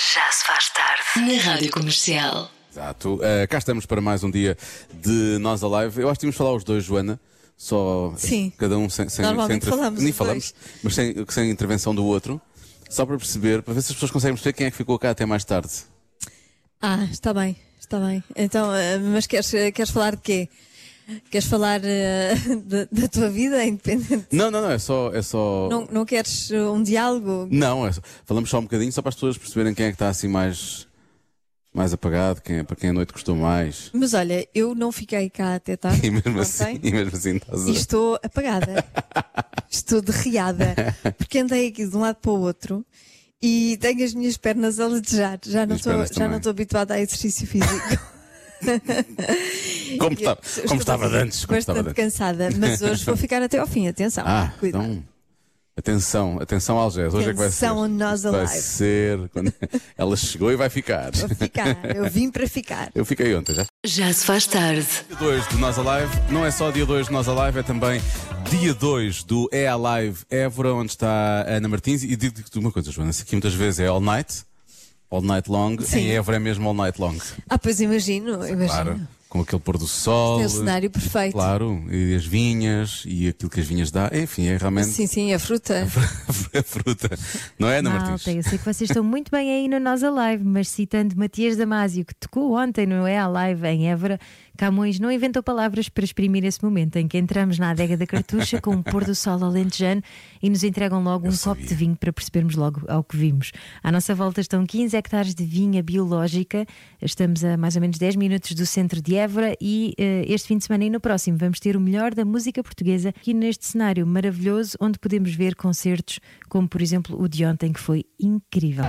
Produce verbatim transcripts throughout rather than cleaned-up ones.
Já se faz tarde na Rádio Comercial. Exato. Uh, cá estamos para mais um dia de Nós Alive. Eu acho que tínhamos de falar os dois, Joana. Só Sim. cada um sem, sem, Normalmente sem falamos nem os falamos, mas sem, sem intervenção do outro. Só para perceber, para ver se as pessoas conseguem perceber quem é que ficou cá até mais tarde. Ah, está bem, está bem. Então, uh, mas queres, queres falar de quê? Queres falar uh, da, da tua vida independente? Não, não, não, é só. É só... Não, não queres uh, um diálogo? Não, é só... falamos só um bocadinho, só para as pessoas perceberem quem é que está assim mais, mais apagado, quem é, para quem a noite gostou mais. Mas olha, eu não fiquei cá até tarde. E mesmo assim, e mesmo assim estás a... E estou apagada. Estou derriada. Porque andei aqui de um lado para o outro e tenho as minhas pernas a latejar. Já não estou, já não estou habituada a exercício físico. Como estava, como estava de antes. Como Bastante estava de antes. cansada, mas hoje vou ficar até ao fim. Atenção, Ah, cuidado. então, atenção, atenção Algés. Hoje é que vai ser. Atenção, Nós Vai Alive. ser quando ela chegou e vai ficar. Vou ficar, eu vim para ficar. Eu fiquei ontem já. Já se faz tarde. Dia dois do Nós Alive, não é só dia dois do Nós Alive, é também dia dois do É Alive Évora, onde está a Ana Martins. E digo-te uma coisa, Joana, isso aqui muitas vezes é all night, all night long, Sim. em Évora é mesmo all night long. Ah, pois imagino, imagino. Claro, com aquele pôr do sol. É o cenário perfeito. Claro, e as vinhas, e aquilo que as vinhas dá, enfim, é realmente Sim, sim, a fruta. a fruta. Não é, Ana Martins? Malta, eu sei que vocês estão muito bem aí no Nós Alive, mas citando Matias Damasio, que tocou ontem no É Alive em Évora, Camões não inventou palavras para exprimir esse momento em que entramos na adega da Cartucha com um pôr do sol alentejano e nos entregam logo Eu um sabia. copo de vinho para percebermos logo ao que vimos. À nossa volta estão quinze hectares de vinha biológica, estamos a mais ou menos dez minutos do centro de Évora e uh, este fim de semana e no próximo vamos ter o melhor da música portuguesa aqui neste cenário maravilhoso onde podemos ver concertos como por exemplo o de ontem, que foi incrível.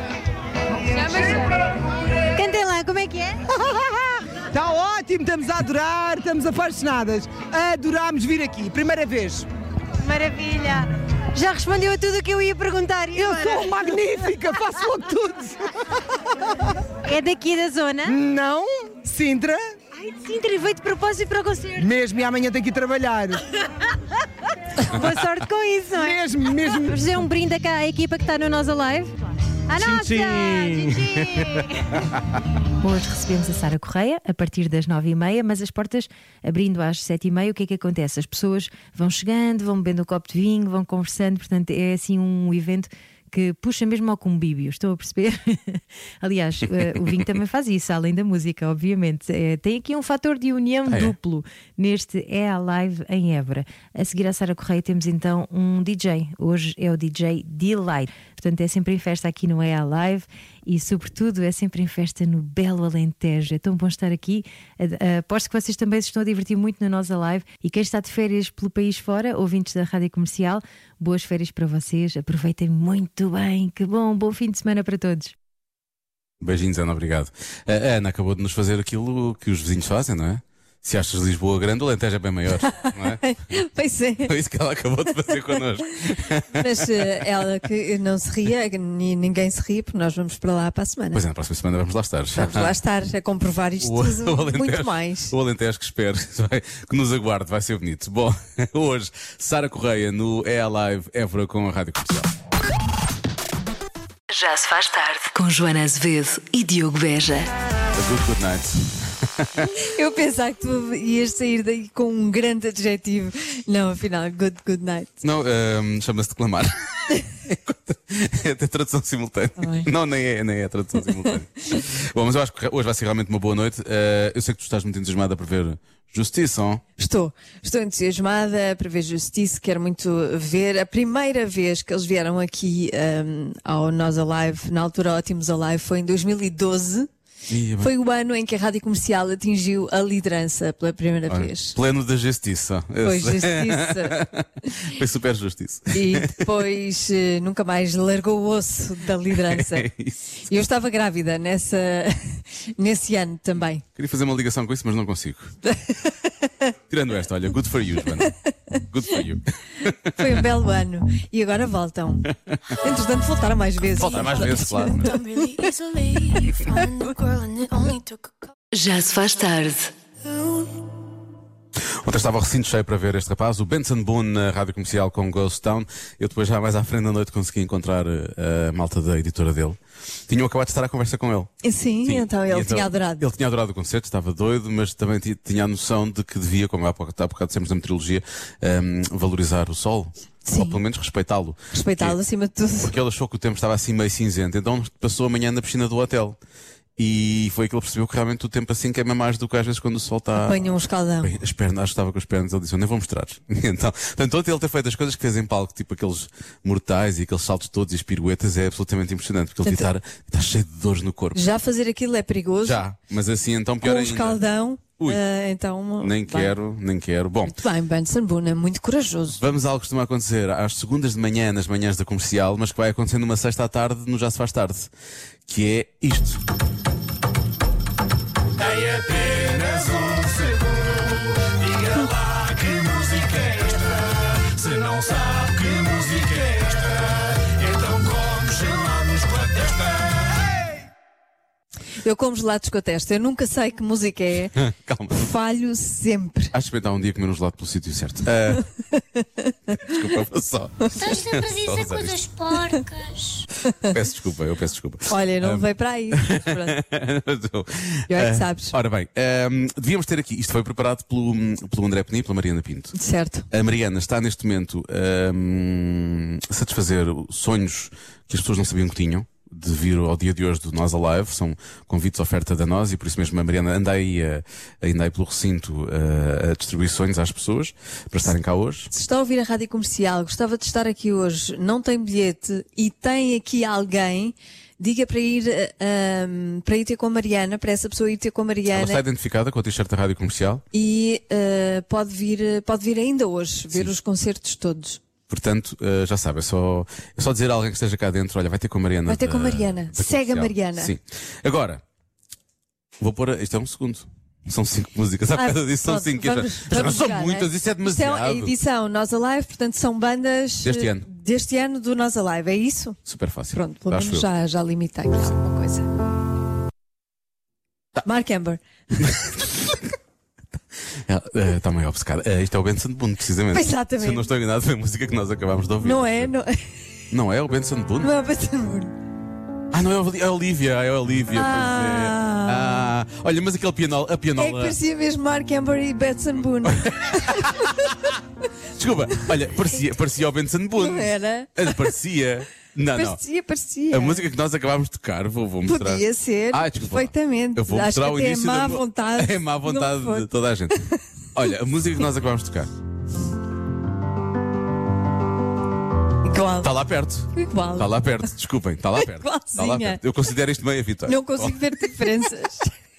Cantem lá, como é que é? Está ótimo, estamos a adorar, estamos apaixonadas. Adorámos vir aqui, primeira vez. Maravilha! Já respondeu a tudo o que eu ia perguntar. E Eu agora? sou magnífica, faço logo tudo. É daqui da zona? Não, Sintra, Ai, de Sintra, e veio de propósito para o concerto. mesmo e amanhã tenho que ir trabalhar. Boa sorte com isso, não é? Mesmo, mesmo. Vamos fazer um brinde cá à equipa que está no Nós Alive. A nossa! Tchim, tchim. Hoje recebemos a Sara Correia a partir das nove e meia, mas as portas abrindo às sete e meia, o que é que acontece? As pessoas vão chegando, vão bebendo um copo de vinho, vão conversando, portanto é assim um evento que puxa mesmo ao convívio, estou a perceber? Aliás, uh, o vinho também faz isso, além da música, obviamente. Uh, tem aqui um fator de união Ah, é? duplo neste É Alive em Évora. A seguir à Sara Correia temos então um D J. Hoje é o D J Delight. Portanto, é sempre em festa aqui no É Alive e, sobretudo, é sempre em festa no belo Alentejo. É tão bom estar aqui. Uh, aposto que vocês também se estão a divertir muito no Nós Alive. E quem está de férias pelo país fora, ouvintes da Rádio Comercial, boas férias para vocês. Aproveitem muito bem. Que bom, bom fim de semana para todos. Beijinhos, Ana, obrigado. A Ana acabou de nos fazer aquilo que os vizinhos fazem, não é? Se achas Lisboa grande, o Alentejo é bem maior, não é? Pois é. Foi isso que ela acabou de fazer connosco. Mas uh, ela que não se ria, que ni- ninguém se ri, porque nós vamos para lá para a semana. Pois é, na próxima semana vamos lá estar. Vamos lá estar a comprovar isto O, tudo o Alentejo, muito mais. O Alentejo que espero, vai- que nos aguarde, vai ser bonito. Bom, hoje, Sara Correia no É Alive Évora com a Rádio Comercial. Já se faz tarde com Joana Azevedo e Diogo Beja. A good, good night. Eu pensava que tu ias sair daí com um grande adjetivo. Não, afinal, good, good night. Não, ehm, chama-se declamar. É a tradução simultânea. Ai. Não, nem é, nem é a tradução simultânea. Bom, mas eu acho que hoje vai ser realmente uma boa noite. Eh, eu sei que tu estás muito entusiasmada para ver Justiça. Hein? Estou, estou entusiasmada para ver Justiça, quero muito ver. A primeira vez que eles vieram aqui um, ao Nós Alive, na altura Ótimos Alive, foi em dois mil e doze. Ih, bem, Foi o ano em que a Rádio Comercial atingiu a liderança pela primeira olha, vez. pleno da justiça. Foi Esse. Justiça. Foi super justiça. E depois eh, nunca mais largou o osso da liderança. É isso. E eu estava grávida nessa, nesse ano também. Queria fazer uma ligação com isso, mas não consigo. Tirando esta, olha, good for you, Joana. Good for you. Foi um belo ano. E agora voltam. Entretanto, voltaram mais vezes. Volta mais vezes, claro. Já se faz tarde. Ontem estava o recinto cheio para ver este rapaz, o Benson Boone, na rádio comercial com Ghost Town. Eu depois, já mais à frente da noite, consegui encontrar a malta da editora dele. Tinham acabado de estar à conversa com ele. Sim, Sim. então ele então, tinha adorado. Ele tinha adorado o concerto, estava doido, mas também tinha a noção de que devia, como há pouco, há bocado dissemos na meteorologia, um, valorizar o sol. Sim. Ou pelo menos respeitá-lo. Respeitá-lo Porque- acima de tudo. Porque ele achou que o tempo estava assim meio cinzento, então passou a manhã na piscina do hotel. E foi que ele percebeu que realmente o tempo assim queima mais do que às vezes quando o sol está. Apanha um escaldão. Bem, as pernas, acho que estava com as pernas, ele disse: eu nem vou mostrar. Então, portanto, ontem ele ter feito as coisas que fez em palco, tipo aqueles mortais e aqueles saltos todos e as piruetas, é absolutamente impressionante, porque ele Portanto, está, está cheio de dores no corpo. Já fazer aquilo é perigoso. Já, mas assim então Com pior um ainda. escaldão. Ui. ah, então. Nem vai. quero, nem quero. Bom, Muito bem, Benson Boone é muito corajoso. vamos a algo que costuma acontecer às segundas de manhã, nas manhãs da comercial, mas que vai acontecer numa sexta à tarde, no Já Se Faz Tarde, que é isto. Tem apenas um segundo. Diga lá que música é esta. Se não sabe que música é esta, então come gelados com a testa. Eu como gelados com a testa, eu nunca sei que música é. Calma. Falho sempre. Acho que experimentar um dia comer um gelado pelo sítio certo. Ah, desculpa, vou só. Estás sempre a Só dizer usar coisas isto. porcas. Peço desculpa, eu peço desculpa. Olha, Ah. não veio para aí. mas pronto. Eu é que Ah, sabes. Ora bem, ahm, devíamos ter aqui, isto foi preparado pelo, pelo André Peni e pela Mariana Pinto. Certo. A Mariana está neste momento ahm, a satisfazer sonhos que as pessoas não sabiam que tinham, de vir ao dia de hoje do Nós Alive. São convites à oferta da Nós e por isso mesmo a Mariana anda aí, a, ainda aí pelo recinto a, a distribuir sonhos às pessoas para estarem cá hoje. Se está a ouvir a rádio comercial, gostava de estar aqui hoje, não tem bilhete e tem aqui alguém, diga para ir, ah, ahm, para ir ter com a Mariana, para essa pessoa ir ter com a Ela Mariana está identificada com a t-shirt da Rádio Comercial. e ah, pode, vir, pode vir ainda hoje ver os concertos todos. Portanto, uh, já sabe, é só, é só dizer a alguém que esteja cá dentro: olha, vai ter com a Mariana. Vai ter com a da- Mariana. da Segue a comercial. Mariana. Sim. Agora, vou pôr. a- Isto é um segundo. São cinco músicas. Há Ah, bocado disso são pronto, cinco. vamos- Já não vamos são jogar, muitas, é? isso é Isto demasiado. é a edição Nós Alive, portanto são bandas Deste eh, ano. deste ano do Nós Alive, é isso? Super fácil. Pronto, pelo Acho menos eu. já, já limitei alguma coisa. Tá. Mark Amber. Está meio obcecada. Eh, isto é o Benson Boone, precisamente. Exatamente. Se eu não estou enganado, foi a música que nós acabámos de ouvir. Não é? Não, Não é o Benson Boone? não é o Benson Boone. Ah, não é a- é a Olivia. É a Olivia. Ah. Pois é. Ah, olha, mas aquele pianola. A É que pianola. parecia mesmo Mark Amber e Benson Boone. Desculpa, olha, parecia, parecia o Benson Boone. Não era? Ah, Parecia. Não, não. Parecia, parecia. A música que nós acabámos de tocar, vou, vou mostrar. Podia ser, Ah, desculpa. perfeitamente. Eu vou Acho mostrar que o até início é má da mu- vontade. É má vontade Não foi. de toda a gente. Olha, a música que nós acabámos de tocar Igual. está lá perto. Igual. Está lá perto, desculpem, está lá perto. Está lá Igualzinha. perto. Eu considero isto meia vitória. Não consigo ver diferenças.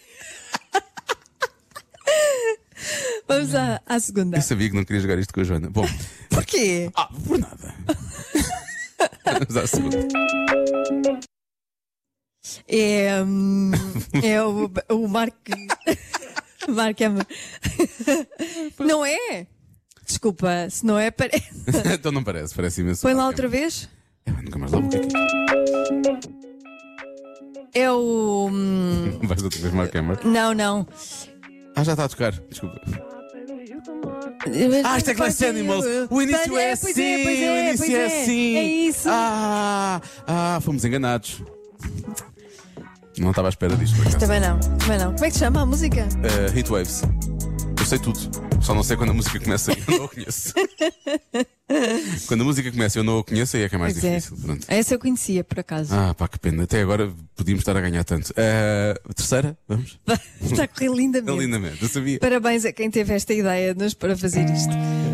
Vamos à, à segunda. Eu sabia que não queria jogar isto com a Joana. Bom, Porquê? ah, por nada. Vamos à segunda. É, hum, é o, o Mark. Mark Amber. Não é? Desculpa, se não é, parece. Então não parece, parece imenso. Põe lá bacana. outra vez. Eu nunca mais lá vou ter que. É o. hum, Vais outra vez, Mark Hammer. Não, não. Ah, já está a tocar, desculpa. Ah, isto é Glass Animals. O início é assim. Pois é, pois é, O início pois é é. assim. É isso. Ah, ah, fomos enganados. Não estava à espera disto, por acaso. Também não, também não. Como é que se chama a música? Uh, Heatwaves. Eu sei tudo. Só não sei quando a música começa e eu não a conheço. Quando a música começa e eu não a conheço, aí é que é mais Pois é. difícil. Pronto. Essa eu conhecia, por acaso. Ah, pá, que pena. Até agora podíamos estar a ganhar tanto. Uh, a terceira? Vamos? Está a correr lindamente. Lindamente, eu sabia. Parabéns a quem teve esta ideia de nos para fazer isto.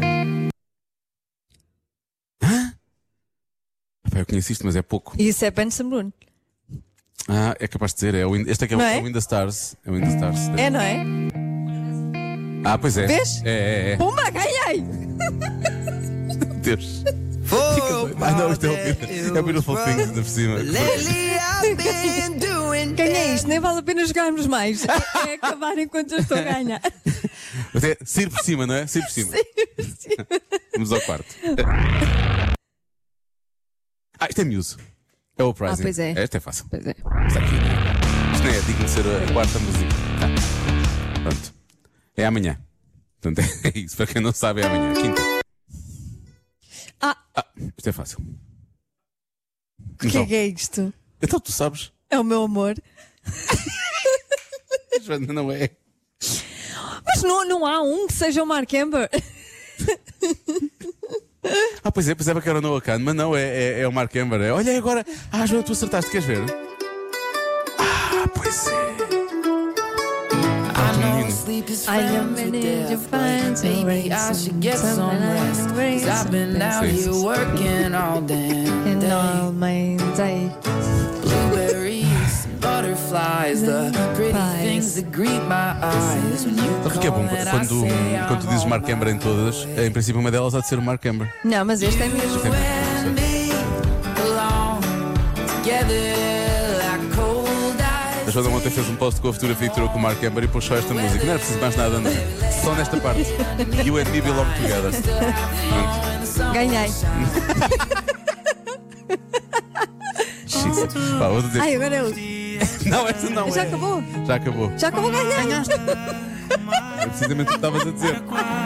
Pá, eu conheço isto, mas é pouco. E isso é Benson Boone. Ah, é capaz de ser. É o In... Este aqui é, o- Não é? é o In the Stars. É o In the Stars. É, não é? Ah, pois é. Vês? É, é, é. Pumba, ganhei! Deus. Ah, não, isto é o, é o Beautiful Things ainda por cima. Ganhei isto, nem vale a pena jogarmos mais. É, é acabar enquanto eu estou a ganhar. Até sair por cima, não é? Sair por cima. Vamos ao quarto. Ah, isto é Muse. É o Uprising. Ah, pois é. Este é fácil. Pois é. Está aqui. Isto não é digno de ser a quarta música. Tá. Pronto. É amanhã. Portanto, é isso. Para quem não sabe, é amanhã. Quinta. Ah, Ah, isto é fácil. o que é que é isto? Então tu sabes. É o meu amor. Joana, não é. Mas não, não há um que seja o Mark Amber. Ah, pois é, pensava que era o Noah Kahn, mas não, é, é, é o Mark Amber. É, olha agora. Ah, Joana, tu acertaste, queres ver? Ah, pois é. Ah, menino. I am ready to find some Maybe I should get some rest. Cause I've been out Sim, here sim. working all damn And day. all my day. Blueberries, butterflies, the pretty Pies. things that greet my eyes. When you Sabe o que é bom? call and I Quando, say quando tu dizes I'm Mark Amber em todas, em princípio uma delas há de ser o Mark Amber. Não, mas este é mesmo. and me belong together like cold A ice. Joana ontem fez um post com a fotografia que tirou com o Mark Amber e pôs só esta música. Não era preciso mais nada, não. Só nesta parte. You and me belong together. Pronto. Ganhei. Xisa. Pá, vou dizer. Ai, agora eu. Não, esta não Já é. acabou? Já acabou. Já acabou ganhar. É precisamente o que estavas a dizer.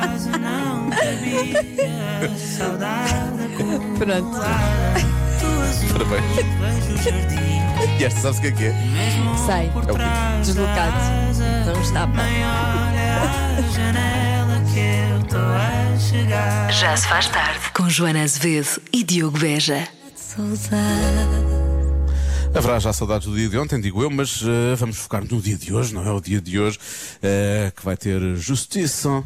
Pronto. Parabéns. E esta, sabes o que é que é? Sei. É o quê? Deslocado. Não está bem. Já se faz tarde com Joana Azevedo e Diogo Beja. Haverá já saudades do dia de ontem, digo eu, mas uh, vamos focar no dia de hoje, não é? O dia de hoje uh, que vai ter justiça.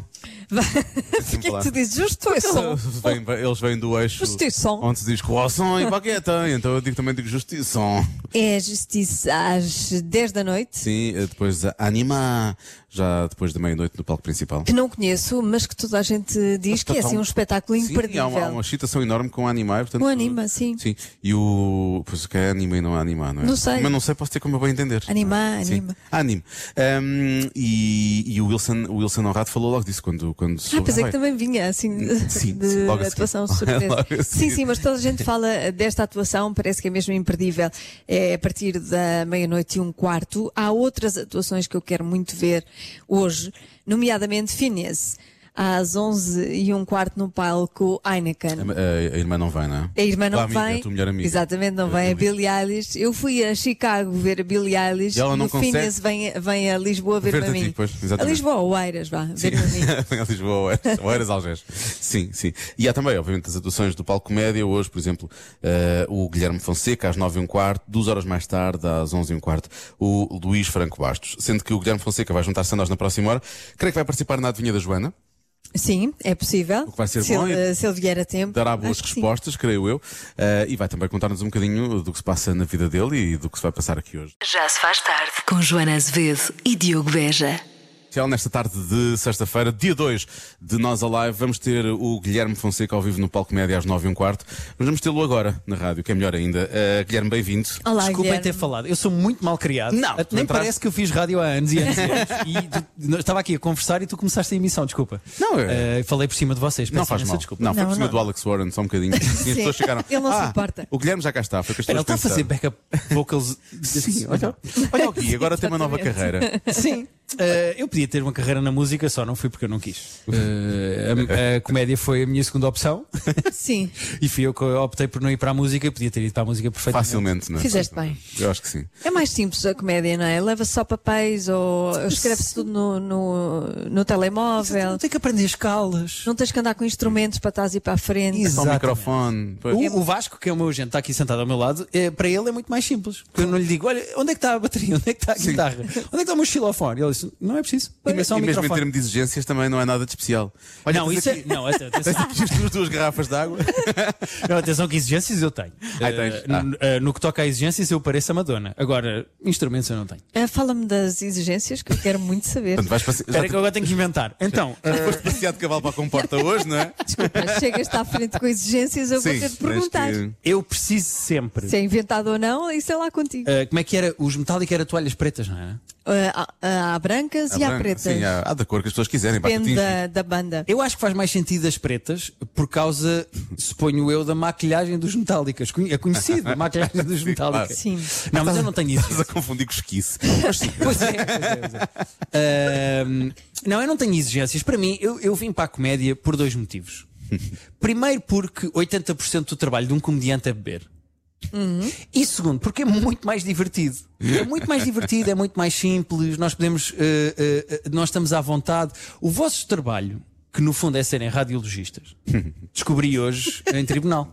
Por que é que tu dizes justiça? Vem- vem- eles vêm do eixo Justiça. onde se diz croissant e bagueta, então eu digo, também digo justiça. É a justiça às dez da noite. Sim, uh, depois a Anima, já depois da meia-noite no palco principal. Que não conheço, mas que toda a gente diz que é assim um espetáculo Sim, há imperdível. uma, há uma excitação enorme com a Anima. Portanto, Um Anima, sim. Sim, e o. Pois que é Anima e não é Anima, não é? Não sei. Mas não sei, posso ter como eu bem entender. Anima, Sim. anima. Anime. Um, e, e o Wilson, o Wilson Honrado falou logo disso quando, quando Ah, soube. pensei vai. que também vinha assim Sim, de sim, logo a seguir. atuação Logo surpresa. a seguir. Sim, sim, mas toda a gente fala desta atuação, parece que é mesmo imperdível. É a partir da meia-noite e um quarto. Há outras atuações que eu quero muito ver hoje, nomeadamente Phineas, às onze e um quarto no palco Heineken. A, a- a irmã não vai, não é? A irmã não Tua amiga, vem. a tua melhor amiga. Exatamente, não Eu- vem eu a vi. Billie Eilish. Eu fui a Chicago ver a Billie Eilish E ela não o consegue? Phineas vem, vem a Lisboa ver-me Ver-te a a ti, mim. pois, a exatamente. Lisboa ou Eiras, vá, Sim. ver-me a mim. Vem a Lisboa, Oeiras, Oeiras, Algés. Sim, sim. E há também, obviamente, as atuações do Palco Comédia. Hoje, por exemplo, eh, o Guilherme Fonseca às nove e um quarto, duas horas mais tarde, às onze e um quarto, o Luís Franco Bastos. Sendo que o Guilherme Fonseca vai juntar-se a nós na próxima hora. Creio que vai participar na adivinha da Joana. Sim, é possível. O que vai ser se, bom ele, é- se ele vier a tempo. Dará boas acho que sim. respostas, creio eu. Eh, e vai também contar-nos um bocadinho do que se passa na vida dele e do que se vai passar aqui hoje. Já se faz tarde com Joana Azevedo e Diogo Beja. Nesta tarde de sexta-feira, dia dois de Nós Alive, vamos ter o Guilherme Fonseca ao vivo no Palco Média às nove e um quarto. Mas vamos tê-lo agora na rádio, que é melhor ainda. Uh, Guilherme, bem-vindo. Olá, Desculpem Guilherme. ter falado, eu sou muito mal criado. Não, Até tu nem entraste- parece que eu fiz rádio há anos e anos e anos. E tu- estava aqui a conversar e tu começaste a emissão, desculpa. Não, é- Eh, falei por cima de vocês, peço Não faz imensa mal. desculpa. Não, foi Não, por cima não. do Alex Warren, só um bocadinho. E as pessoas chegaram. Ele não se "Ah, importa." O Guilherme já cá está, foi que as Espera, ele pessoas está a fazer pensaram. backup vocals. Sim, olha, olha o Gui, agora tem uma nova Exatamente. carreira. Sim. Eh, eu podia ter uma carreira na música, só não fui porque eu não quis. Eh, a, a comédia foi a minha segunda opção Sim, e fui eu que optei por não ir para a música. Eu podia ter ido para a música perfeitamente. Facilmente, não é? fizeste bem. Eu acho que sim. É mais simples a comédia, não é? Leva só papéis ou escreve-se tudo no, no, no telemóvel. Não tem que aprender escalas. Não tens que andar com instrumentos para trás e para a frente. Só o Exatamente. microfone. Pois. O, o Vasco, que é o meu agente, está aqui sentado ao meu lado, é, para ele é muito mais simples. Porque eu não lhe digo, olha, onde é que está a bateria? Onde é que está a guitarra? Onde é que está o meu xilofone? Ele disse, não é preciso. Diga só o E mesmo em microfone. termos de exigências também não é nada de especial. Olha, Não, tens isso aqui, é. Não, até- tens atenção, aqui as tuas duas garrafas de água. não, atenção que exigências eu tenho. Ah, tens? Eh, Ah. n- eh, no que toca a exigências, eu pareço a Madonna. Agora, instrumentos eu não tenho. Ah, fala-me das exigências que eu quero muito saber. Portanto, vais passear. Espera que eu agora tenho que inventar. Então, eh, Foste passear de cavalo para a comporta hoje, não é? Desculpa, chegas-te à frente com exigências, eu vou ter de tens perguntar. que- eu preciso sempre. Se é inventado ou não, isso é lá contigo. eh, como é que era? Os Metallica era toalhas pretas, não era? há, há brancas Há e há branca- pretas. Sim, há, há da cor que as pessoas quiserem. basta Depende tingir. da, da banda. Eu acho que faz mais sentido as pretas por causa, suponho eu, da maquilhagem dos Metallicas. Conhe- É conhecido a maquilhagem dos Sim, Metallica. claro. Sim. Não, mas eu não tenho isso. Estás a confundir com esquice. Pois é, pois é, pois é. Ahm, não, eu não tenho exigências. Para mim, eu, eu vim para a comédia por dois motivos. Primeiro, porque oitenta por cento do trabalho de um comediante é beber. E segundo, porque é muito mais divertido. É muito mais divertido, é muito mais simples. Nós podemos, eh, eh, nós estamos à vontade. O vosso trabalho, que no fundo é serem radiologistas, descobri hoje em tribunal.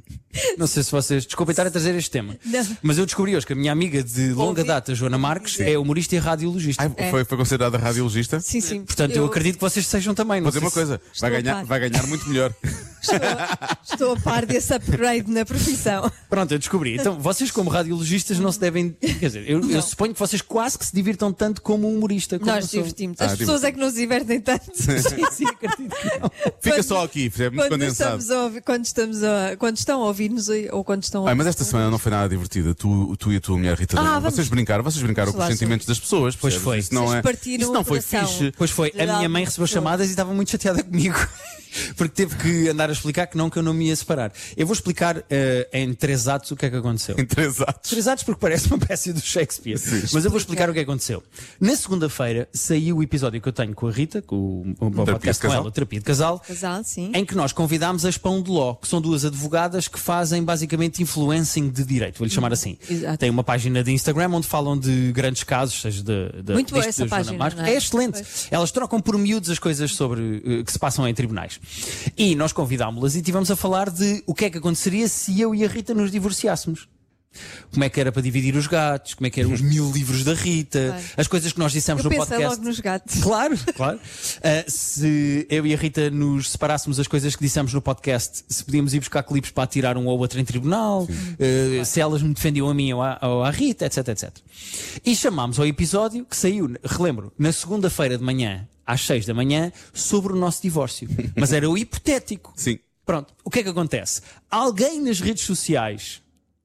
Não sei se vocês. Desculpem estar a trazer este tema. Não. Mas eu descobri hoje que a minha amiga de longa Ouvi. data, Joana Marques, é humorista e radiologista. Ai, foi, foi considerada radiologista? Sim, sim. Portanto, eu, acredito que vocês sejam também. Não Vou dizer sei uma se- coisa: vai Estou a ganhar, par. vai ganhar muito melhor. Estou, estou a par desse upgrade na profissão. Pronto, eu descobri. Então, vocês, como radiologistas, não se devem. Quer dizer, eu, eu suponho que vocês quase que se divirtam tanto como um humorista. Como Nós eu sou. divertimos. Ah, As pessoas é que não se divertem tanto. Sim, sim, acredito que não. Fica Quando- só aqui, é muito Quando condensado. estamos, a ouvir, quando, estamos a, quando estão a ouvir-nos ou quando estão a Ai, mas esta semana não foi nada divertida. Tu, tu e a tua mulher Rita, Ah, Dama, vamos- vocês brincaram, vocês brincaram com os Falar sentimentos das pessoas. Pois percebes? foi. Isso não, Vocês é, partiram isso não o foi coração. fixe. Pois foi, a minha mãe recebeu chamadas e estava muito chateada comigo. Porque teve que andar a explicar que não, que eu não me ia separar. Eu vou explicar eh, em três atos o que é que aconteceu. Em três atos. Três atos porque parece uma peça do Shakespeare. Mas eu vou explicar o que aconteceu. Na segunda-feira saiu o episódio que eu tenho com a Rita, com o, o meu Terapia podcast de com casal. ela, Terapia de Casal, casal, sim. em que nós convidámos as Pão de Ló, que são duas advogadas que fazem basicamente influencing de direito, vou-lhe chamar assim. Exato. Tem uma página de Instagram onde falam de grandes casos, seja de, de Muito boa deste essa da Joana página, Marques. não é? É excelente. Pois. Elas trocam por miúdos as coisas sobre eh, que se passam em tribunais. E nós convidámos-las e tivemos a falar de o que é que aconteceria se eu e a Rita nos divorciássemos. Como é que era para dividir os gatos, como é que eram os mil livros da Rita, Claro. as coisas que nós dissemos Eu no pensei podcast. logo nos gatos. Claro, claro. Uh, se eu e a Rita nos separássemos as coisas que dissemos no podcast, se podíamos ir buscar clipes para atirar um ou outro em tribunal, uh, se elas me defendiam a mim ou à, ou à Rita, etc, etcétera. E chamámos ao episódio que saiu, relembro, na segunda-feira de manhã, às seis da manhã, sobre o nosso divórcio. Mas era o hipotético. Sim. Pronto, o que é que acontece? Alguém nas redes sociais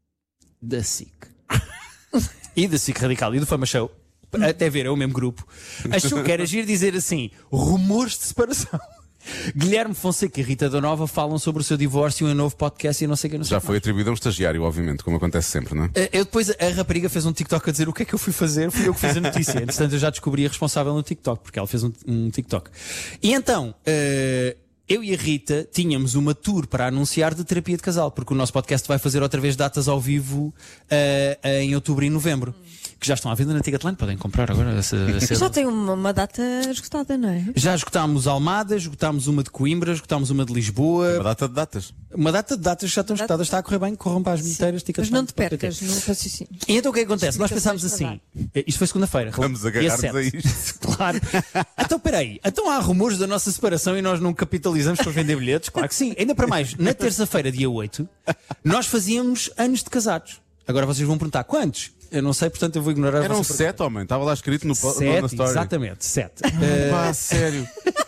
da S I C e da S I C Radical e do Fama Show, até ver, é o mesmo grupo, achou que era giro dizer assim: rumores de separação. Guilherme Fonseca e Rita da Nova falam sobre o seu divórcio em um novo podcast e não sei o que, não sei Já o que foi atribuído a um estagiário, obviamente, como acontece sempre, não é? mais. Eu depois, a rapariga fez um TikTok a dizer o que é que eu fui fazer, fui eu que fiz a notícia. Entretanto, eu já descobri a responsável no TikTok, porque ela fez um, um TikTok. E então, eh, eu e a Rita tínhamos uma tour para anunciar de terapia de casal, porque o nosso podcast vai fazer outra vez datas ao vivo eh, em outubro e novembro, que já estão à venda na Ticketline, podem comprar agora essa, essa... Já tem uma, uma data esgotada, não é? Já esgotámos Almada, esgotámos uma de Coimbra, esgotámos uma de Uma Lisboa, data de datas. uma data de datas que já estão esgotadas, está a correr bem, corram para as bilheteiras, Mas Ticketline. não te percas no raciocínio. E então o que é que acontece? Nós pensámos Explicações assim, isto foi segunda-feira. Vamos dia agarrar-nos a sete. isto. Claro. Então peraí, então há rumores da nossa separação e nós não capitalizamos para vender bilhetes? Claro que sim. Ainda para mais, na terça-feira, dia oito, nós fazíamos anos de casados. Agora vocês vão perguntar quantos? Eu não sei, portanto eu vou ignorar a Eram vossa sete, homem. Estava lá escrito no, po- no- na Sete, story. exatamente, sete. Pá, sério.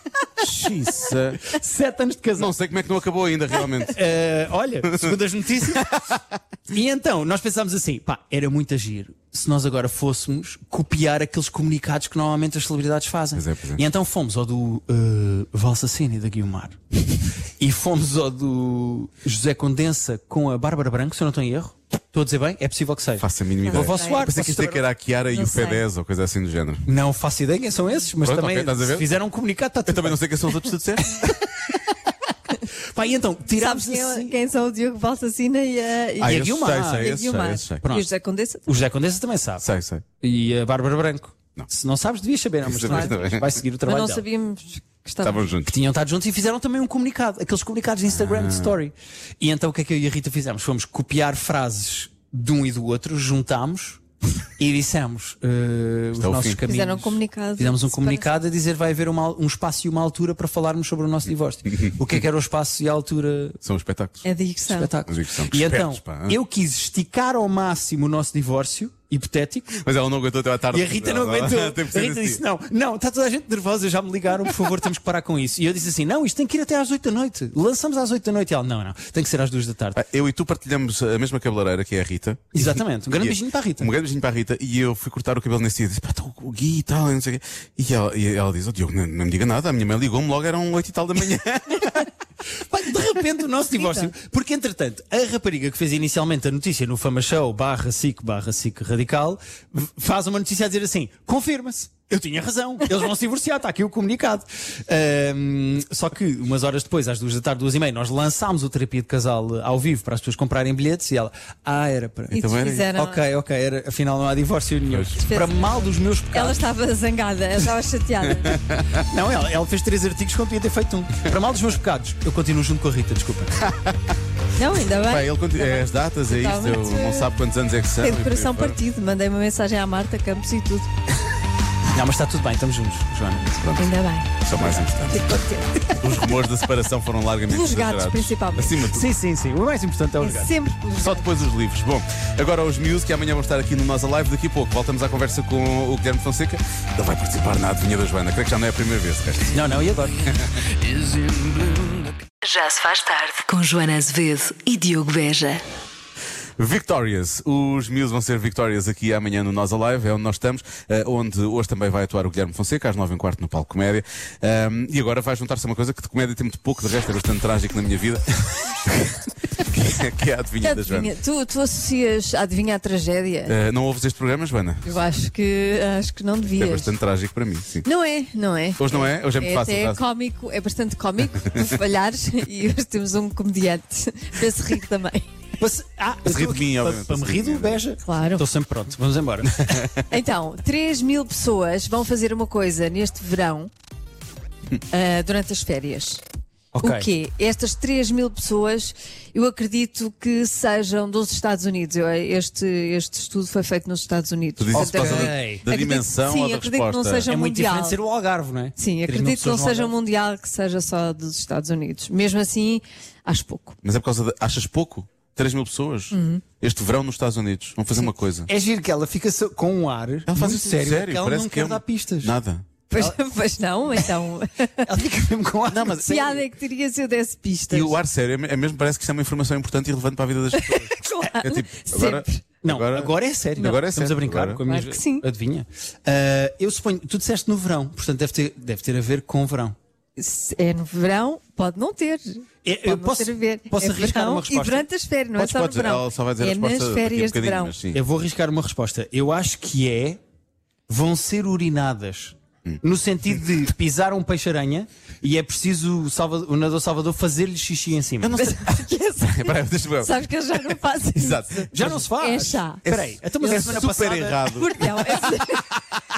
Xiça. Sete anos de casado. Não sei como é que não acabou ainda, realmente. Eh, olha, segundo as notícias. E então, nós pensámos assim, pá, era muito agir se nós agora fôssemos copiar aqueles comunicados que normalmente as celebridades fazem. Pois é, pois é. E então fomos ao do uh, Valsacini da Guiomar e fomos ao do José Condensa com a Bárbara Branco, se eu não estou em erro. Estou a dizer bem? É possível que seja. Faço a mínima Vou ideia. ao Soares, Pensei que isto posso é que era a Chiara e Não o sei. P dez ou coisa assim do género. Não faço ideia quem são esses, mas Pronto, também ok, estás a ver? se fizeram um comunicado, está Eu tudo também não bem. sei quem são os outros que tu disseste. Pá, e então, tirámos Sabes quem, assim. quem são o Diogo Valsacina e a, e Ah, a e a esses Guiomar. sei, e sei, a esses sei, Guiomar. esses sei. E Pronto. o José Condessa. O José Condensa também sabe. Sei, sei. E a Bárbara Branco. Não. Se não sabes, devias saber, não, mas Sabes tu também. vai seguir o Mas trabalho não dela. sabíamos que estava. Estavam juntos. Que tinham estado juntos e fizeram também um comunicado, aqueles comunicados de Instagram de Story. E então o que é que eu e a Rita fizemos? Fomos copiar frases de um e do outro, juntámos e dissemos uh, os é o nossos fim. caminhos. Fizeram um comunicado. Fizemos um de comunicado a dizer vai haver uma, um espaço e uma altura para falarmos sobre o nosso divórcio. O que é que era o espaço e a altura? São espetáculos. separação. É dicção. Espetáculo. Mas é que são E espertos, então, pá. eu quis esticar ao máximo o nosso divórcio hipotético. Mas ela não aguentou até à tarde. E a Rita não aguentou. A Tem que ser Rita assim. disse: não, não, está toda a gente nervosa, já me ligaram, por favor, temos que parar com isso. E eu disse assim: não, isto tem que ir até às oito da noite. Lançamos às oito da noite. E ela: não, não, tem que ser às duas da tarde. Ah, Eu e tu partilhamos a mesma cabeleireira, que é a Rita. Exatamente. Um grande E- beijinho para a Rita. Um grande beijinho para a Rita. E eu fui cortar o cabelo nesse dia e disse: pá, tá o Gui e tal, e não sei o quê. E ela, e ela diz: oh Diogo, não, não me diga nada. A minha mãe ligou-me logo, eram oito e tal da manhã. Pá, de repente o nosso divórcio. Porque entretanto, a rapariga que fez inicialmente a notícia no Fama Show barra SIC barra SIC Radical v- faz uma notícia a dizer assim: confirma-se. Eu tinha razão, eles vão se divorciar, está aqui o comunicado. Ahm, só que umas horas depois, às duas da tarde, duas e meia, nós lançámos o terapia de casal ao vivo para as pessoas comprarem bilhetes e ela, ah, era para. E Então te era isso. fizeram. Ok, ok, era, afinal não há divórcio nenhum. Para mal dos meus Ela pecados. estava zangada, ela estava chateada. Não, ela, ela fez três artigos quando devia ter feito um. Para mal dos meus pecados. Eu continuo junto com a Rita, desculpa. Não, ainda bem. Pá, ele continua- é as datas, é Tá isto. Eu muito- não sabe quantos anos é que são. Tem e de por aí coração fora. partido. Mandei uma mensagem à Marta Campos e tudo. Não, mas está tudo bem, estamos juntos, Joana. Ainda bem. São mais importantes. Fico contente. Os rumores da separação foram largamente Pelos gatos, exagerados. principalmente. Acima de tudo. Sim, sim, sim. O mais importante é o É gato. sempre pelos Só depois os livros. Bom, agora os Muse, que amanhã vão estar aqui no Nós Alive. Daqui a pouco voltamos à conversa com o Guilherme Fonseca. Ele vai participar na adivinha da Joana. Creio que já não é a primeira vez. de resto. Não, não, e agora? Já se faz tarde. Com Joana Azevedo e Diogo Beja. Victorious. Os Muse vão ser Victorious aqui amanhã no Nós Alive, é onde nós estamos, eh, onde hoje também vai atuar o Guilherme Fonseca, às nove e um quarto no Palco Comédia. Um, e agora vai juntar-se a uma coisa que de comédia tem muito pouco, de resto é bastante trágico na minha vida, que, é, que é a adivinha da Joana. Adivinha, tu, tu associas a adivinha à tragédia? Eh, não ouves este programa, Joana? Eu acho que acho que não É devias. bastante trágico para mim, sim. Não é, não é. Hoje não é? Hoje é muito É fácil. até tá? cómico, é bastante cómico tu falhares e hoje temos um comediante para se rir também. Para se- ah, Para se rir de mim, para, obviamente, para me para se rir rir de do mim. Beja. Claro. Estou sempre pronto, vamos embora. Então, três mil pessoas vão fazer uma coisa neste verão ah, durante as férias. Ok. O quê? Estas três mil pessoas, eu acredito que sejam dos Estados Unidos. Eu- Este, este estudo foi feito nos Estados Unidos. Tu dizes isso por causa Ok. da, da Acredito- dimensão sim, ou da acredito que não resposta? seja É muito mundial. diferente ser o Algarve, não é? Sim, três mil acredito que não pessoas no seja Algarve. mundial, que seja só dos Estados Unidos. Mesmo assim, acho pouco. Mas é por causa de. Achas pouco? três mil pessoas? Uhum. Este verão nos Estados Unidos. Vão fazer uma coisa. É giro que ela fica so- com um ar Ela faz muito isso sério, sério, que ela parece não que quer é um- dar pistas. Nada. Pois, pois não, então. Ela fica mesmo com ar. Não, mas- sério. Piada é que teria se eu desse pistas. E o ar sério é mesmo, parece que isto é uma informação importante e relevante para a vida das pessoas. Claro, É tipo, agora, sempre. Não, agora, é sério. Agora é Estamos sério, a brincar agora. com a minha Claro que sim. adivinha. Ah, eu suponho, tu disseste no verão, portanto deve ter, deve ter a ver com verão. Se é no verão, pode não ter. Eu- Pode eu não posso- ter a ver. posso é arriscar verão uma resposta? E durante as férias, não Podes, é só podes, no verão. ela só vai dizer a é resposta nas daqui a férias de bocadinho, verão. mas sim. Eu vou arriscar uma resposta. Eu acho que é vão ser urinadas. Hum. No sentido de pisar um peixe-aranha e é preciso o, Salvador, o nadador Salvador fazer-lhe xixi em cima. Eu não sei. Espera aí, deixa-me ver. Sabes que eu já não faço isso. Exato. Já não se faz. É chá. Espera aí, então, mas É a semana super passada, errado. Porque não, é-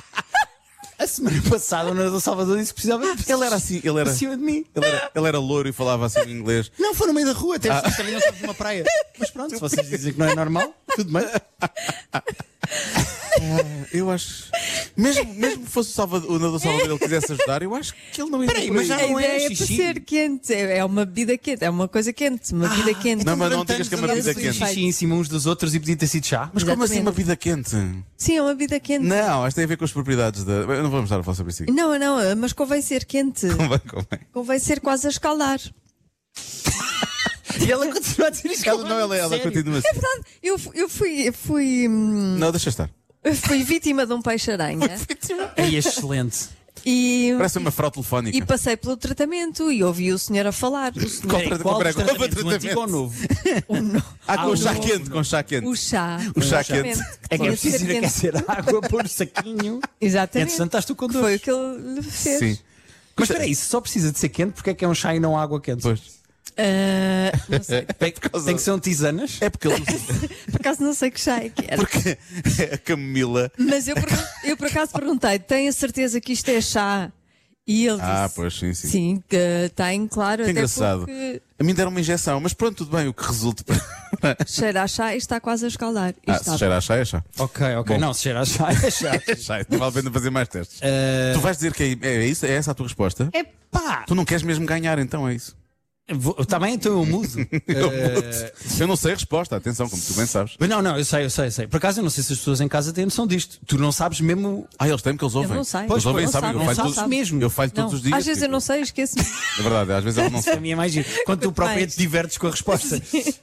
a semana passada o nadador Salvador disse que precisava de Ele era assim, ele era, acima de mim. ele era, ele era louro e falava assim em inglês. Não, foi no meio da rua, até Ah. também não estava numa praia. Mas pronto, se vocês dizem que não é normal, tudo bem. Eu acho. Mesmo, mesmo que fosse o, Salvador, o nadador Salvador ele quisesse ajudar, eu acho que ele não ia Peraí, por mas aí. já a não é ideia é para xixi. ser quente. É é uma bebida quente. É uma coisa quente. Uma bebida quente. Não, mas não digas que é uma Levantamos vida a fazer quente. xixi em cima uns dos outros e podia ter sido chá. Mas como assim Exatamente. uma vida quente? Sim, é uma bebida quente. Não, isto tem a ver com as propriedades da. Eu não vamos estar a falar sobre isso aqui. Não, não, mas convém ser quente. Convém, convém. Convém ser quase a escaldar. E ela continua a dizer isto. Ela, não, ela, ela Sério? continua assim. Eu, fu- eu fui, eu fui, hum, Não, deixa estar. eu fui vítima de um peixe-aranha É excelente. e, Parece uma fraude telefónica. e passei pelo tratamento e ouvi o senhor a falar. O, senhor- Qual Peraí, tra- qual qual- dos qual- qual tratamentos, o antigo ou o tratamento? novo? Ah, com Ah, chá o- quente, com chá quente. o chá. O chá Exatamente. quente. É que é Tinha de preciso ser ir quente. aquecer a água, pôr o saquinho. Exatamente. Entretanto, estás tu com Que dores. foi o que ele lhe fez. Sim. Mas espera aí, se só precisa de ser quente, porque é que é um chá e não água quente? Pois. Ah, não sei. Tem, tem que ser um tisanas? É porque ele. Por acaso não sei que chá é que era. Porque a Camila. Mas eu, pergun- eu por acaso perguntei: tem a certeza que isto é chá? E ele Ah, disse: pois, sim, sim. sim, que tem, claro. Que até engraçado. porque A mim deram uma injeção, mas pronto, tudo bem, o que resulta. cheira a chá e está quase a escaldar. E Ah, está se cheira a chá, é chá. Ok, ok. Bom. Não, se cheira a chá, é chá. É chá, não vale a pena fazer mais testes. Eh, Tu vais dizer que é, é isso? É essa a tua resposta? É pá! Tu não queres mesmo ganhar, então é isso? Está bem, então eu mudo. Eu, Eh, eu não sei a resposta, atenção, como tu bem sabes. Mas não, não, eu sei, eu sei, eu sei. Por acaso eu não sei se as pessoas em casa têm noção disto. Tu não sabes mesmo. Ah, eles têm, porque eles ouvem. não sei. Eles Pois, ouvem e não sabem. sabe, Eu não falho sabe todos, mesmo. eu falho todos Não, os dias. às vezes eu tipo, não sei, esqueço-me. É verdade, às vezes eles não A sabem. minha é mais giro. Quando tu próprio mais. te divertes com a resposta.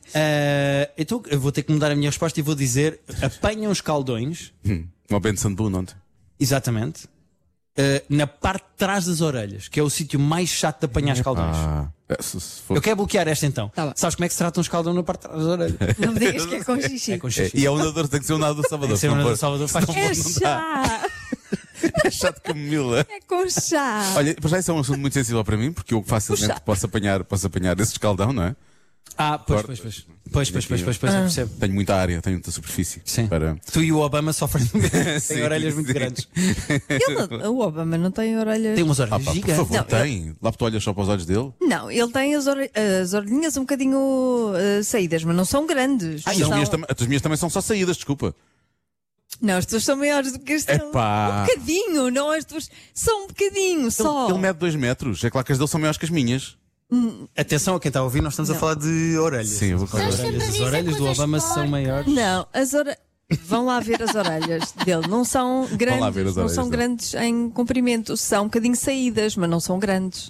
Eh, então eu vou ter que mudar a minha resposta e vou dizer: apanham os caldões, Hum, Uma Ben Sandboon ontem. exatamente, eh, na parte de trás das orelhas, que é o sítio mais chato de apanhar escaldões. Ah, é, se, se for- Eu quero bloquear esta então. Tá bem. Sabes como é que se trata um escaldão na parte de trás das orelhas? Não me digas que é com xixi. É com É, xixi. e é um nadador, tem que ser um nadador Salvador. Tem que ser se um não nadador for- Salvador, faz se não É for, não dá. chá! É chato de camomila. É com chá! Olha, para já isso é um assunto muito sensível para mim, porque eu facilmente Puxa. posso apanhar, posso apanhar esse escaldão, não é? Ah, pois, Corta. pois, pois. Pois, pois, pois, pois, pois, eu percebo. Tenho muita área, tenho muita superfície. Sim. Para... Tu e o Obama sofrem do mesmo. Sim, Têm orelhas muito sim. grandes. Ele não- o Obama não tem orelhas. Tem umas Ah, orelhas pá, por gigantes. favor, Não, tem. Lá tu olhas só para os olhos dele. Não, ele tem as, ore- as orelhinhas um bocadinho eh, saídas, mas não são grandes. Ah, e as São- minhas, tam- as minhas também são só saídas, desculpa. Não, as tuas são maiores do que as dele. Epá. Um bocadinho, não as tuas. Só um bocadinho, só. Ele, ele mede dois metros. É claro que as dele são maiores que as minhas. Atenção a quem está a ouvir, nós estamos a Não. falar de orelhas. Sim, eu vou As orelhas, as orelhas do Obama são maiores. Não, as orelhas. Vão lá ver as orelhas dele. Não são grandes, lá ver as não orelhas são dele. grandes em comprimento. São um bocadinho saídas, mas não são grandes.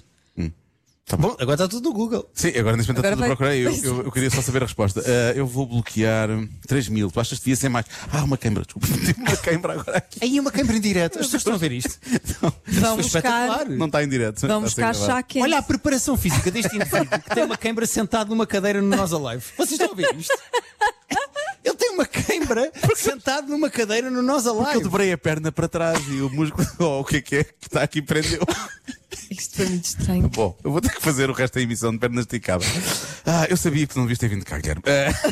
Tá bom, agora está tudo no Google. Sim, agora neste momento está Agora tudo vai- a procurar. Eu, eu, eu queria só saber a resposta. Ah, eu vou bloquear três mil. Tu achas que devia ser mais? Ah, uma queimbra, desculpa. Tive uma queimbra agora aqui. Aí uma câmera em direto. As pessoas estão a ver isto. Vão Foi espetacular. buscar, Não está em direto. vão Está a buscar ser gravado. chá quente. Olha a preparação física deste indivíduo que tem uma câmara sentado numa cadeira no Nós Alive. Vocês estão a ver isto? Ele tem uma câmara sentado numa cadeira no Nós Eu Alive. dobrei a perna para trás e o músculo, oh, o que é que é que está aqui prendeu. Isto foi muito estranho. Bom, eu vou ter que fazer o resto da emissão de perna esticada. Ah, eu sabia que tu não devias ter vindo cá, Guilherme.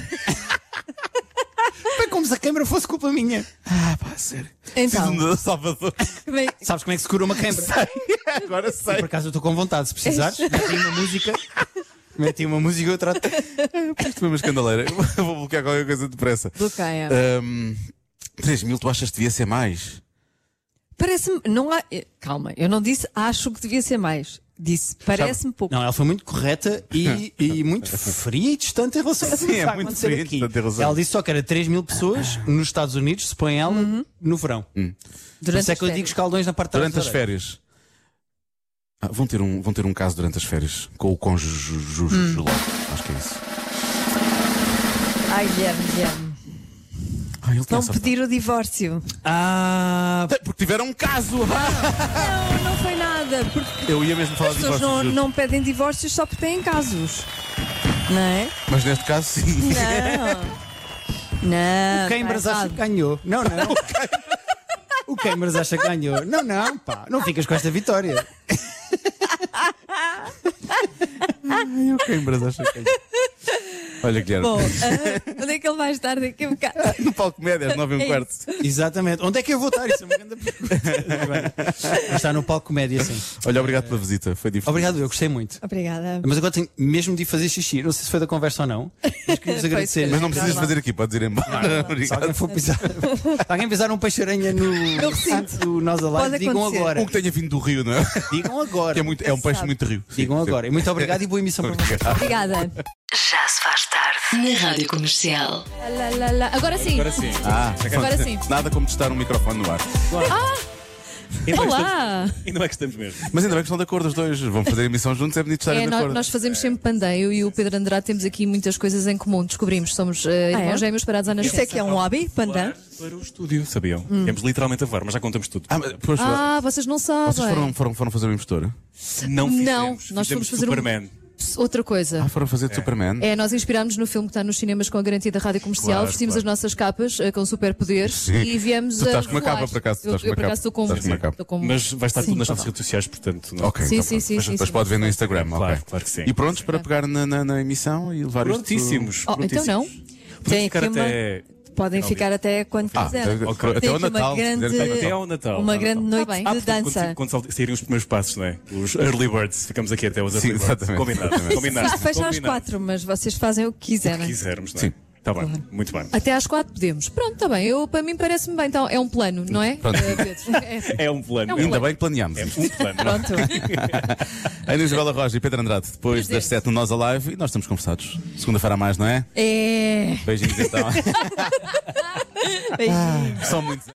Ah, Foi como se a câmara fosse culpa minha. ah, pá, sério. Então. Fiz um de Salvador. Bem, Sabes como é que se cura uma câmara? Sei, agora sei. Por acaso eu estou com vontade, se precisares. Mete aí uma música. Mete aí uma música e eu trato. Isto foi uma escandaleira. Eu vou bloquear qualquer coisa depressa. bloqueia. Um, três mil, tu achas que devia ser mais? Parece-me. Não há. eh, Calma, eu não disse acho que devia ser mais. Disse parece-me pouco. Não, ela foi muito correta e, e muito fria e distante em relação a Sim, tudo que é está a muito acontecer fria e aqui. distante, tem razão. Ela disse só que era três mil pessoas nos Estados Unidos, se põe ela, no verão. Por Uhum. Durante isso é que eu as digo férias. escaldões na parte de trás Durante as das orelhas. férias. Ah, vão, ter um, vão ter um caso durante as férias com o cônjuge Ju- Ju- Hum. Julão. Acho que é isso. Ai, Guilherme, Guilherme. Ah, ele tem Vão essa- pedir o divórcio. Ah, Porque tiveram um caso! Não, não foi nada. Porque Eu ia mesmo falar as de pessoas divórcio, não, juro. não pedem divórcios só porque têm casos. Não é? Mas neste caso, sim. Não. Não. Câimbras tá acha errado. que ganhou. Não, não. O Câimbras acha que ganhou. Não, não, pá. Não ficas com esta vitória. Ai, o Câimbras acha que é. Olha, Guilherme. Bom, ah, onde é que ele vai estar daqui a um bocado? No palco média, às nove e um É quarto. Exatamente. Onde é que eu vou estar? Isso é uma grande pergunta. Mas está no palco comédia, sim. Olha, obrigado pela visita. Foi divertido. Obrigado, eu gostei muito. Obrigada. Mas agora tenho mesmo de ir fazer xixi. Não sei se foi da conversa ou não. Mas queria-vos agradecer. Mas não precisas fazer aqui, podes ir embora. Se Obrigado. alguém for pisar, se alguém pisar um peixe-aranha no, no recinto do Nós Alive, Pode digam acontecer. agora. Um que tenha vindo do Rio, não é? Digam agora. Que é, muito, é um peixe muito rio. Digam Sim, agora. E muito obrigado e boa emissão para vocês. Obrigada. Já se faz tarde na Rádio Comercial. Lá, lá, lá. Agora sim. Agora sim. Ah, Agora sim. Nada como testar um microfone no ar. Ainda bem que Olá! estamos- Ainda bem que estamos mesmo. Mas ainda bem que estão de acordo os dois. Vão fazer a emissão juntos, é bonito estarem É, de nós, acordo. nós fazemos sempre pandeio eu e o Pedro Andrade temos aqui muitas coisas em comum. Descobrimos, somos uh, irmãos é? gêmeos parados à nascença. Isso é que é um hobby, pandan? Para o estúdio, sabiam? Temos literalmente a voar, mas já contamos tudo. Ah, mas, pois, Ah, vocês não sabem. vocês foram, foram, foram fazer uma impostora? Não fizemos. Não, nós fizemos fomos fazer um- Superman. Outra coisa. Ah, foram fazer de Superman? É, nós inspirámos no filme que está nos cinemas com a garantia da Rádio Comercial, Claro, vestimos claro. as nossas capas eh, com superpoderes Sim. e viemos Tu a estás com uma voar. capa, por acaso, tu Eu, estás com eu uma por acaso capa. estou com, Estás com uma capa. estou com- Mas vai estar Sim. tudo nas nossas redes sociais, portanto. Não. Ok, Sim, então sim, pronto. sim, Depois, sim, depois sim. pode ver no Instagram, Claro, ok. claro que sim. E prontos para pegar na, na, na emissão e levar Prontíssimos. isto... Oh, então não. Podemos Tem ficar aqui uma- até. Podem ficar até quando Ah, quiserem. até, Ok. até Tem ao aqui uma Natal. se grande- quiser, Até ao Natal. Uma ao grande Natal. noite bem. Ah, de portanto, dança. Quando, quando saírem os primeiros passos, não é? Os early birds, ficamos aqui até os Sim, early birds. exatamente. Combinado. Exatamente. Combinado. Isto fecha às Combinado. quatro, mas vocês fazem o que O que quiserem. quisermos, não é? Sim. Está bem, muito bem. Até às quatro podemos. Pronto, está bem. Eu, para mim parece-me bem. Então, é um plano, não é? Pronto. Uh, Pedro? É, É um plano. É um Ainda plano. bem que planeámos. É um plano. Pronto. Ana Isabela Roja e Pedro Andrade, depois das sete no Nós Alive, e nós estamos conversados. Segunda-feira a mais, não é? É. Beijinhos então. Beijinho. São muitos.